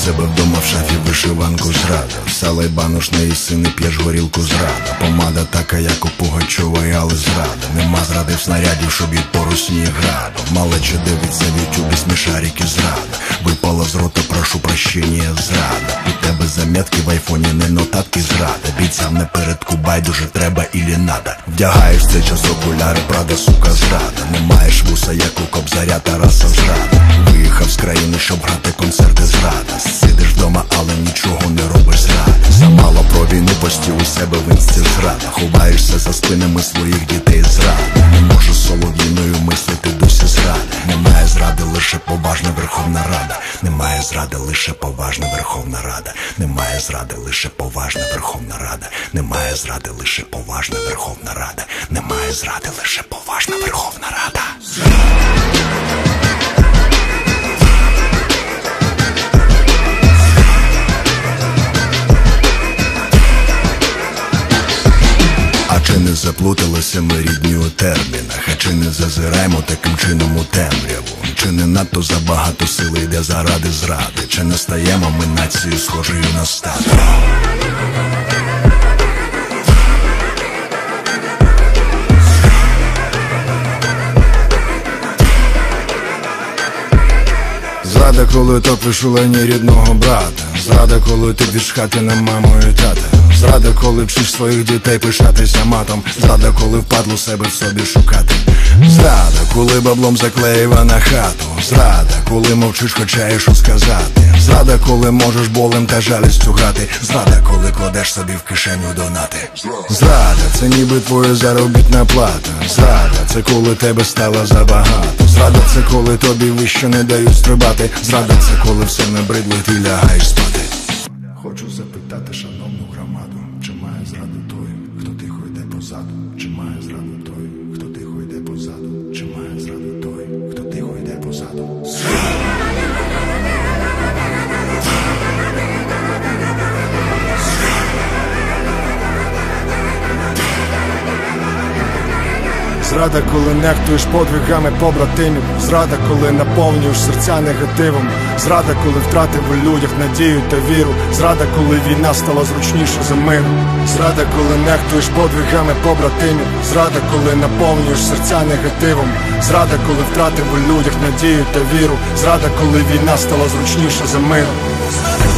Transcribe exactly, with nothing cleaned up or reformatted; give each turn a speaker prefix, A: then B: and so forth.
A: себе вдома в шафі вишиванку зрада. Салай баношний сини, п'єш горілку зрада. Помада така, як у Пугачової, але зрада. Нема зради в снарядів, щоб їх по русні градом. Малече дивиться в ютюбі смішарики зрада. Випала з рота, прошу прощення, зрада. У тебе заметки в айфоні, не нотатки зрада. Бійцям напередку байдуже треба ілі надо. Вдягаєш в цей час окуляри, Прада, сука, зрада. Не маєш вуса, як у Кобзаря, Тараса, зрада. Виїхав з країни, щоб грати концерти, зрада. Сидиш вдома, але нічого не робиш, зрада. Замало про війну, постів у себе в інсті, зрада. Ховаєшся за спинами своїх дітей, зрада. Не можу солов'їною мислити, досі зрада. Немає зради, лише поважна Верховна Рада. Немає зради, лише поважна Верховна Рада. Немає зради, лише поважна Верховна Рада. Немає зради, лише поважна Верховна Рада. Немає зради, лише поважна Верховна Рада. А чи не заплуталися ми, рідні, у термінах? А чи не зазираємо таким чином у темряву? Чи не надто забагато сили йде заради зради? Чи не стаємо ми нацією, схожою на стадо? Зрада, коли топиш у лені рідного брата. Зрада, коли ти йдеш хати на маму і тата. Зрада, коли вчиш своїх дітей пишатися матом. Зрада, коли впадло себе в собі шукати. Зрада, коли баблом заклеїва на хату. Зрада, коли мовчиш, хоча є що сказати. Зрада, коли можеш болем та жалістю грати. Зрада, коли кладеш собі в кишеню донати. Зрада, це ніби твоя заробітна плата. Зрада, це коли тебе стало забагато. Зрада, це коли тобі вище не дають стрибати. Зрада, це коли все набридло і ти лягаєш спати. Хочу запитати шановну громаду, чи має зради той, хто тихо йде позаду? Чи має зради той, хто тихо йде позаду? Чи має зради той, хто тихо йде позаду? Зрада, коли нехтуєш подвигами побратимів. Зрада, коли наповнюєш серця негативом. Зрада, коли втратив у людях надію та віру. Зрада, коли війна стала зручніше за мир. Зрада, коли нехтуєш подвигами побратимів. Зрада, коли наповнюєш серця негативом. Зрада, коли втратив у людях надію та віру. Зрада, коли війна стала зручніше за мир.